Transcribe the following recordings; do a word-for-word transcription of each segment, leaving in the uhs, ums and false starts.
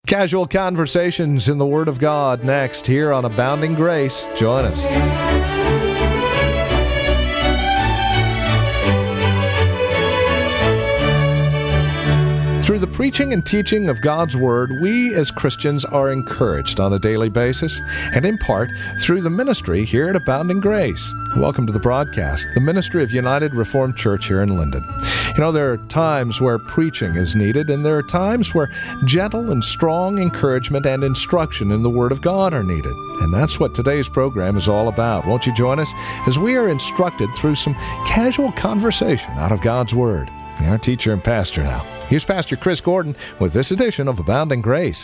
Casual conversations in the Word of God next here on Abounding Grace. Join us. Through the preaching and teaching of God's Word, we as Christians are encouraged on a daily basis, and in part through the ministry here at Abounding Grace. Welcome to the broadcast, the ministry of United Reformed Church here in Linden. You know, there are times where preaching is needed, and there are times where gentle and strong encouragement and instruction in the Word of God are needed. And that's what today's program is all about. Won't you join us as we are instructed through some casual conversation out of God's Word? Our teacher and pastor now. Here's Pastor Chris Gordon with this edition of Abounding Grace.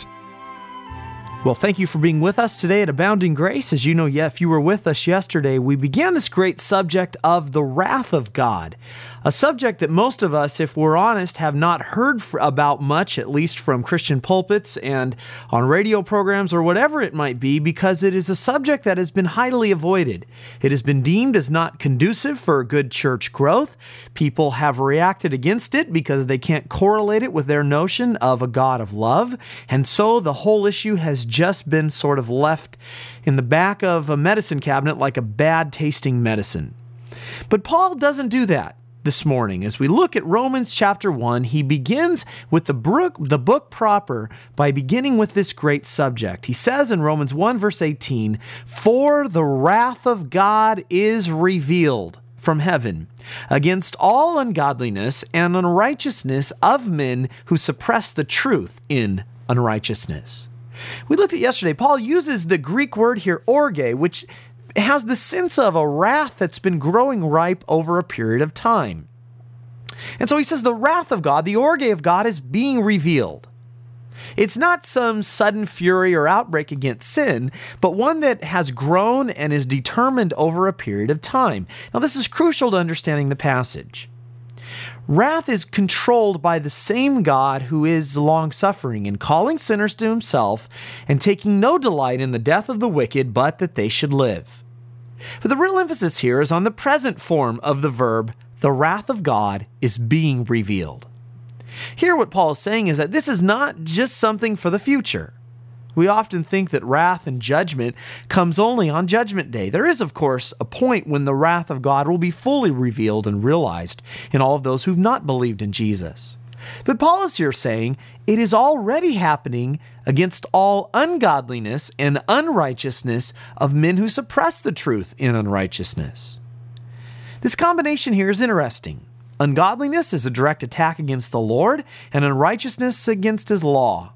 Well, thank you for being with us today at Abounding Grace. As you know, yeah, if you were with us yesterday, we began this great subject of the wrath of God, a subject that most of us, if we're honest, have not heard about much, at least from Christian pulpits and on radio programs or whatever it might be, because it is a subject that has been highly avoided. It has been deemed as not conducive for good church growth. People have reacted against it because they can't correlate it with their notion of a God of love, and so the whole issue has just been sort of left in the back of a medicine cabinet like a bad tasting medicine. But Paul doesn't do that this morning. As we look at Romans chapter one, he begins with the book, the book proper by beginning with this great subject. He says in Romans one verse eighteen, "For the wrath of God is revealed from heaven against all ungodliness and unrighteousness of men who suppress the truth in unrighteousness." We looked at yesterday, Paul uses the Greek word here, orge, which has the sense of a wrath that's been growing ripe over a period of time. And so he says the wrath of God, the orge of God, is being revealed. It's not some sudden fury or outbreak against sin, but one that has grown and is determined over a period of time. Now, this is crucial to understanding the passage. Wrath is controlled by the same God who is long-suffering in calling sinners to himself and taking no delight in the death of the wicked, but that they should live. But the real emphasis here is on the present form of the verb, the wrath of God is being revealed. Here what Paul is saying is that this is not just something for the future. We often think that wrath and judgment comes only on Judgment Day. There is, of course, a point when the wrath of God will be fully revealed and realized in all of those who've not believed in Jesus. But Paul is here saying it is already happening against all ungodliness and unrighteousness of men who suppress the truth in unrighteousness. This combination here is interesting. Ungodliness is a direct attack against the Lord, and unrighteousness against his law.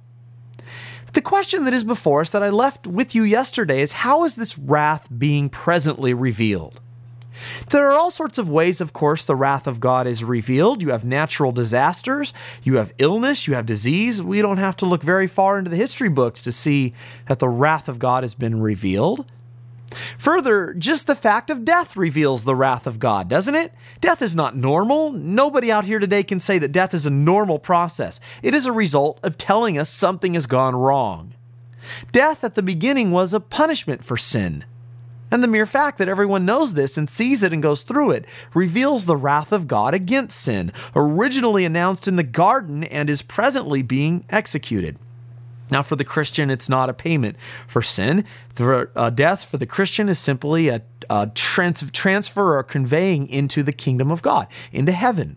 The question that is before us that I left with you yesterday is, how is this wrath being presently revealed? There are all sorts of ways, of course, the wrath of God is revealed. You have natural disasters, you have illness, you have disease. We don't have to look very far into the history books to see that the wrath of God has been revealed. Further, just the fact of death reveals the wrath of God, doesn't it? Death is not normal. Nobody out here today can say that death is a normal process. It is a result of telling us something has gone wrong. Death at the beginning was a punishment for sin. And the mere fact that everyone knows this and sees it and goes through it reveals the wrath of God against sin, originally announced in the garden and is presently being executed. Now, for the Christian, it's not a payment for sin. The, uh, death for the Christian is simply a, a trans- transfer or conveying into the kingdom of God, into heaven.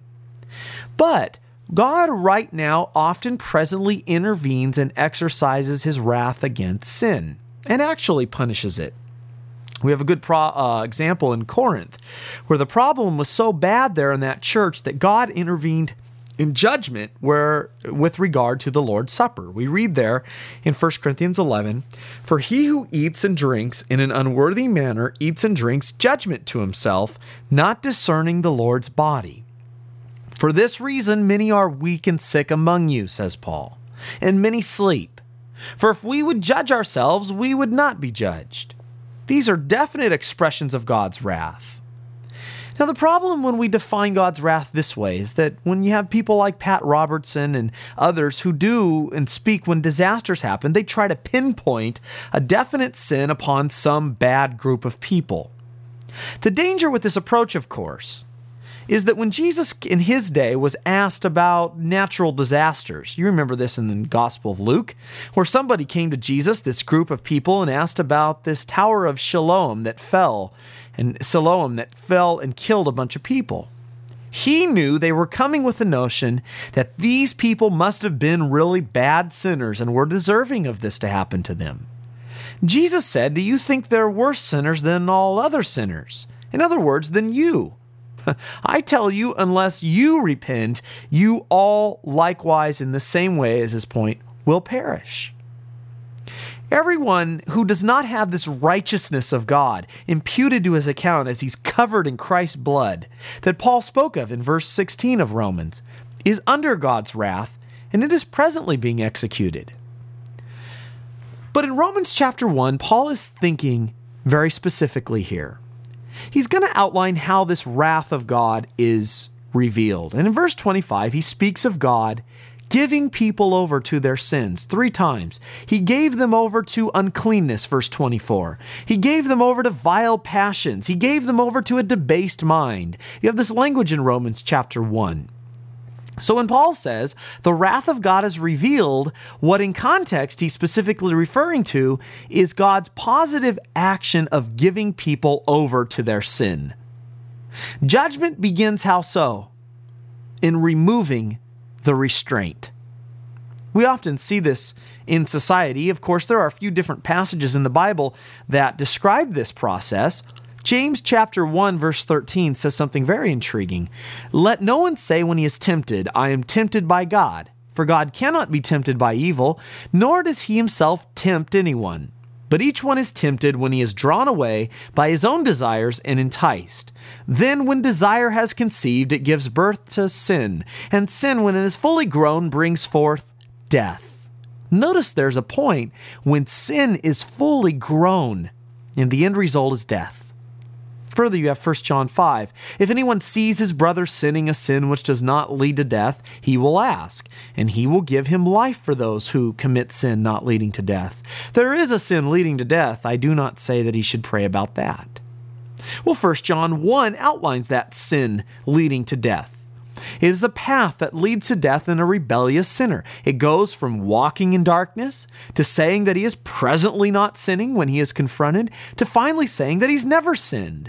But God right now often presently intervenes and exercises his wrath against sin and actually punishes it. We have a good pro- uh, example in Corinth, where the problem was so bad there in that church that God intervened in judgment where, with regard to the Lord's Supper. We read there in First Corinthians eleven, "For he who eats and drinks in an unworthy manner eats and drinks judgment to himself, not discerning the Lord's body. For this reason many are weak and sick among you," says Paul, "and many sleep. For if we would judge ourselves, we would not be judged." These are definite expressions of God's wrath. Now, the problem when we define God's wrath this way is that when you have people like Pat Robertson and others who do and speak when disasters happen, they try to pinpoint a definite sin upon some bad group of people. The danger with this approach, of course, is that when Jesus in his day was asked about natural disasters, you remember this in the Gospel of Luke, where somebody came to Jesus, this group of people, and asked about this Tower of Siloam that fell, and Siloam that fell and killed a bunch of people. He knew they were coming with the notion that these people must have been really bad sinners and were deserving of this to happen to them. Jesus said, "Do you think they're worse sinners than all other sinners? In other words, than you. I tell you, unless you repent, you all likewise in the same way as his point will perish." Everyone who does not have this righteousness of God imputed to his account as he's covered in Christ's blood that Paul spoke of in verse sixteen of Romans is under God's wrath, and it is presently being executed. But in Romans chapter one, Paul is thinking very specifically here. He's going to outline how this wrath of God is revealed. And in verse twenty-five, he speaks of God giving people over to their sins three times. He gave them over to uncleanness, verse twenty-four. He gave them over to vile passions. He gave them over to a debased mind. You have this language in Romans chapter one. So when Paul says the wrath of God is revealed, what in context he's specifically referring to is God's positive action of giving people over to their sin. Judgment begins how so? In removing the restraint. We often see this in society. Of course, there are a few different passages in the Bible that describe this process. James chapter one verse thirteen says something very intriguing. "Let no one say when he is tempted, I am tempted by God. For God cannot be tempted by evil, nor does he himself tempt anyone. But each one is tempted when he is drawn away by his own desires and enticed. Then when desire has conceived, it gives birth to sin. And sin, when it is fully grown, brings forth death." Notice there's a point when sin is fully grown, and the end result is death. Further, you have First John five. "If anyone sees his brother sinning a sin which does not lead to death, he will ask, and he will give him life for those who commit sin not leading to death. There is a sin leading to death. I do not say that he should pray about that." Well, First John one outlines that sin leading to death. It is a path that leads to death in a rebellious sinner. It goes from walking in darkness to saying that he is presently not sinning when he is confronted, to finally saying that he's never sinned.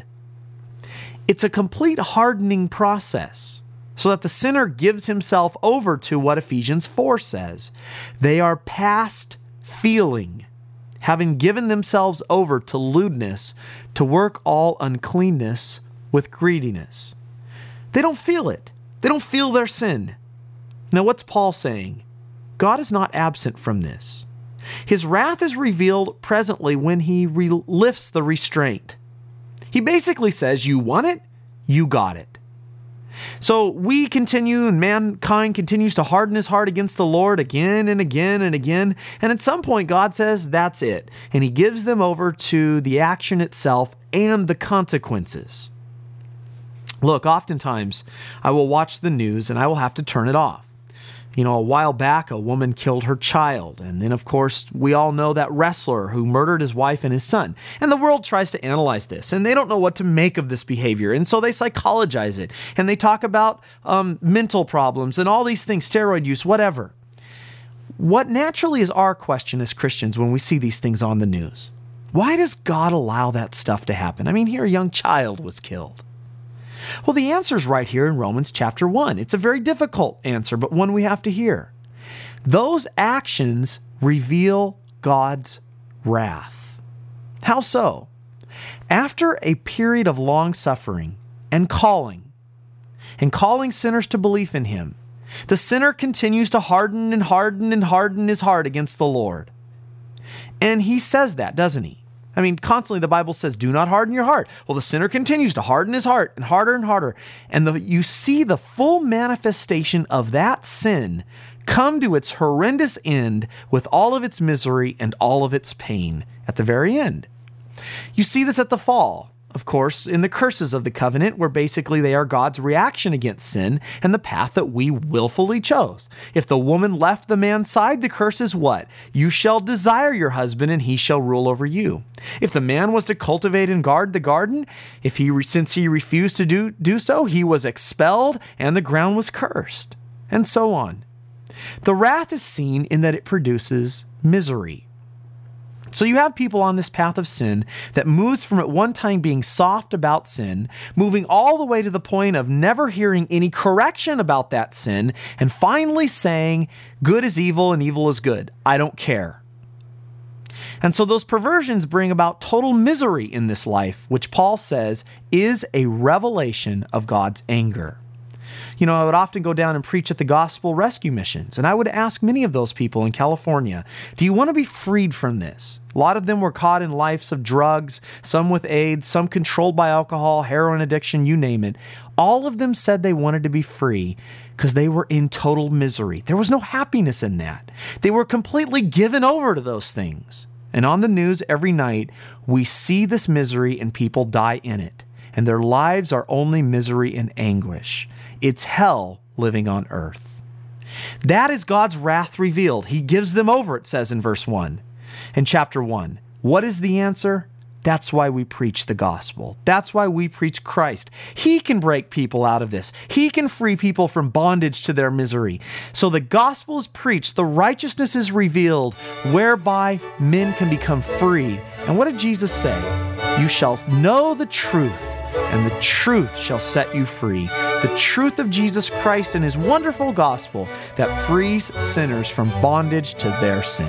It's a complete hardening process so that the sinner gives himself over to what Ephesians four says. They are past feeling, having given themselves over to lewdness, to work all uncleanness with greediness. They don't feel it. They don't feel their sin. Now, what's Paul saying? God is not absent from this. His wrath is revealed presently when he re- lifts the restraint. He basically says, you want it, you got it. So we continue, and mankind continues to harden his heart against the Lord again and again and again. And at some point, God says, that's it. And he gives them over to the action itself and the consequences. Look, oftentimes I will watch the news and I will have to turn it off. You know, a while back, a woman killed her child. And then, of course, we all know that wrestler who murdered his wife and his son. And the world tries to analyze this, and they don't know what to make of this behavior. And so they psychologize it. And they talk about um, mental problems and all these things, steroid use, whatever. What naturally is our question as Christians when we see these things on the news? Why does God allow that stuff to happen? I mean, here a young child was killed. Well, the answer is right here in Romans chapter one. It's a very difficult answer, but one we have to hear. Those actions reveal God's wrath. How so? After a period of long suffering and calling, and calling sinners to belief in him, the sinner continues to harden and harden and harden his heart against the Lord. And he says that, doesn't he? I mean, constantly the Bible says, do not harden your heart. Well, the sinner continues to harden his heart and harder and harder. And the, you see the full manifestation of that sin come to its horrendous end with all of its misery and all of its pain at the very end. You see this at the fall. of course, in the curses of the covenant, where basically they are God's reaction against sin and the path that we willfully chose. If the woman left the man's side, the curse is what? You shall desire your husband and he shall rule over you. If the man was to cultivate and guard the garden, if he since he refused to do, do so, he was expelled and the ground was cursed, and so on. The wrath is seen in that it produces misery. So you have people on this path of sin that moves from at one time being soft about sin, moving all the way to the point of never hearing any correction about that sin, and finally saying, good is evil and evil is good. I don't care. And so those perversions bring about total misery in this life, which Paul says is a revelation of God's anger. You know, I would often go down and preach at the gospel rescue missions, and I would ask many of those people in California, do you want to be freed from this? A lot of them were caught in lives of drugs, some with AIDS, some controlled by alcohol, heroin addiction, you name it. All of them said they wanted to be free because they were in total misery. There was no happiness in that. They were completely given over to those things. And on the news every night, we see this misery and people die in it. And their lives are only misery and anguish. It's hell living on earth. That is God's wrath revealed. He gives them over, it says in verse one. In chapter one, what is the answer? That's why we preach the gospel. That's why we preach Christ. He can break people out of this. He can free people from bondage to their misery. So the gospel is preached, the righteousness is revealed, whereby men can become free. And what did Jesus say? You shall know the truth, and the truth shall set you free. The truth of Jesus Christ and His wonderful gospel that frees sinners from bondage to their sin.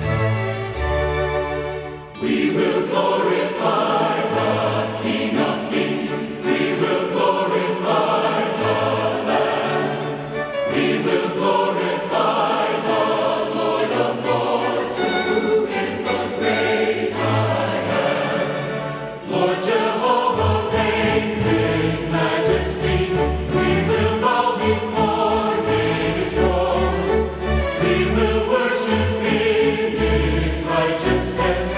We will glorify the King of Kings. We will glorify the Lamb. We will glorify the Lord of Lords, who is the great I am. Lord Jehovah reigns in majesty. We will bow before His throne. We will worship Him in righteousness.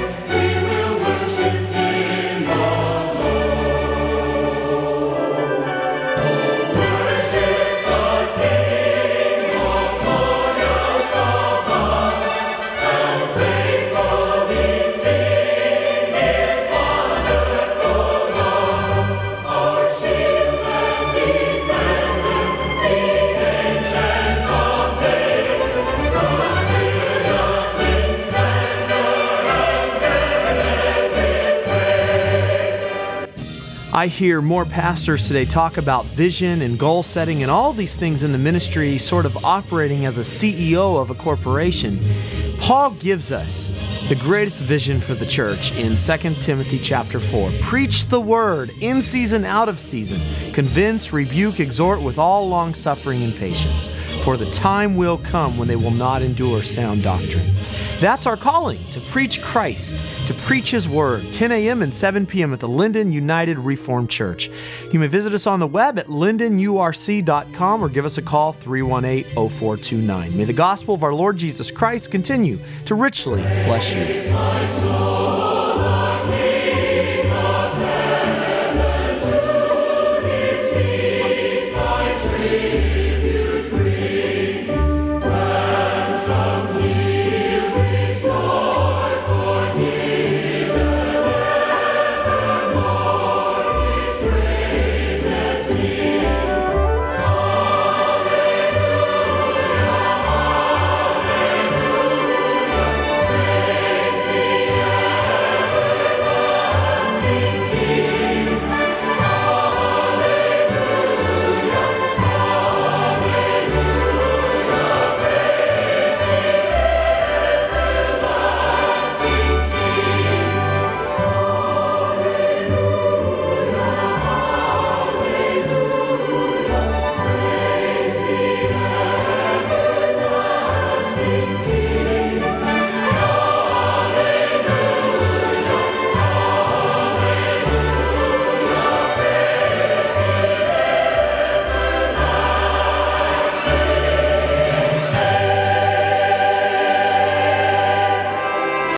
I hear more pastors today talk about vision and goal setting and all these things in the ministry, sort of operating as a C E O of a corporation. Paul gives us the greatest vision for the church in Second Timothy chapter four. Preach the word in season, out of season. Convince, rebuke, exhort with all long suffering and patience. For the time will come when they will not endure sound doctrine. That's our calling, to preach Christ, to preach His Word, ten a.m. and seven p.m. at the Linden United Reformed Church. You may visit us on the web at linden u r c dot com or give us a call, three one eight, oh four two nine. May the gospel of our Lord Jesus Christ continue to richly bless you.